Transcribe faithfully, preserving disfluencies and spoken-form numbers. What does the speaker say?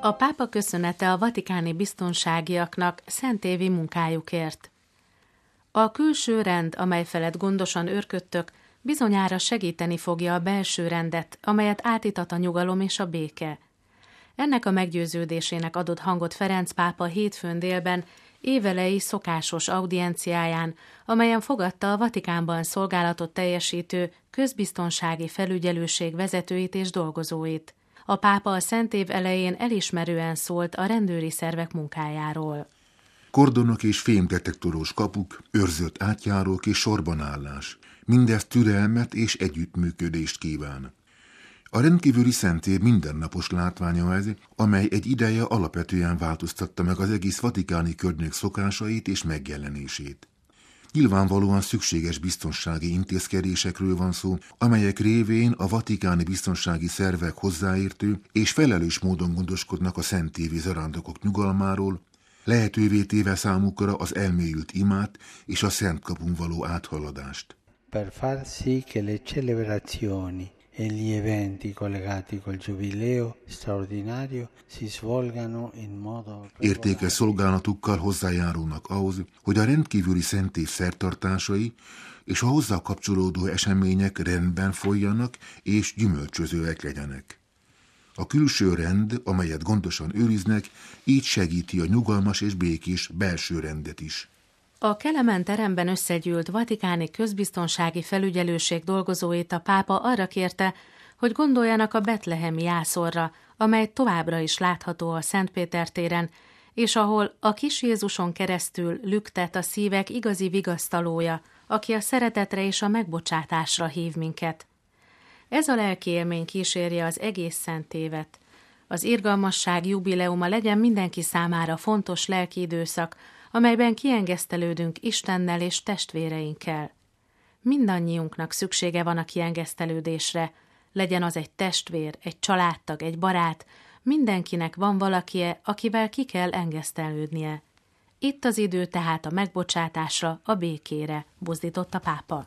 A pápa köszönete a vatikáni biztonságiaknak szentévi munkájukért. A külső rend, amely felett gondosan őrködtök, bizonyára segíteni fogja a belső rendet, amelyet átítat a nyugalom és a béke. Ennek a meggyőződésének adott hangot Ferenc pápa hétfőn délben évelei szokásos audienciáján, amelyen fogadta a Vatikánban szolgálatot teljesítő közbiztonsági felügyelőség vezetőit és dolgozóit. A pápa a szentév elején elismerően szólt a rendőri szervek munkájáról. Kordonok és fémdetektoros kapuk, őrzött átjárók és sorbanállás. Mindez türelmet és együttműködést kíván. A rendkívüli szentév mindennapos látványa ez, amely egy ideje alapvetően változtatta meg az egész vatikáni környék szokásait és megjelenését. Nyilvánvalóan szükséges biztonsági intézkedésekről van szó, amelyek révén a vatikáni biztonsági szervek hozzáértő és felelős módon gondoskodnak a szentévi zarándokok nyugalmáról, lehetővé téve számukra az elmélyült imát és a szent kapun való áthaladást. Per far sì che le celebrazioni e gli eventi collegati col giubileo straordinario si svolgano in modo Értékes szolgálatukkal hozzájárulnak ahhoz, hogy a rendkívüli szentév szertartásai és a hozzá kapcsolódó események rendben folyjanak és gyümölcsözőek legyenek. A külső rend, amelyet gondosan őriznek, így segíti a nyugalmas és békés belső rendet is. A Kelemen teremben összegyűlt vatikáni közbiztonsági felügyelőség dolgozóit a pápa arra kérte, hogy gondoljanak a betlehemi jászorra, amely továbbra is látható a Szent Péter téren, és ahol a kis Jézuson keresztül lüktet a szívek igazi vigasztalója, aki a szeretetre és a megbocsátásra hív minket. Ez a lelki élmény kísérje az egész szentévet. Az irgalmasság jubileuma legyen mindenki számára fontos lelki időszak, amelyben kiengesztelődünk Istennel és testvéreinkkel. Mindannyiunknak szüksége van a kiengesztelődésre, legyen az egy testvér, egy családtag, egy barát, mindenkinek van valakie, akivel ki kell engesztelődnie. Itt az idő tehát a megbocsátásra, a békére, buzdított a pápa.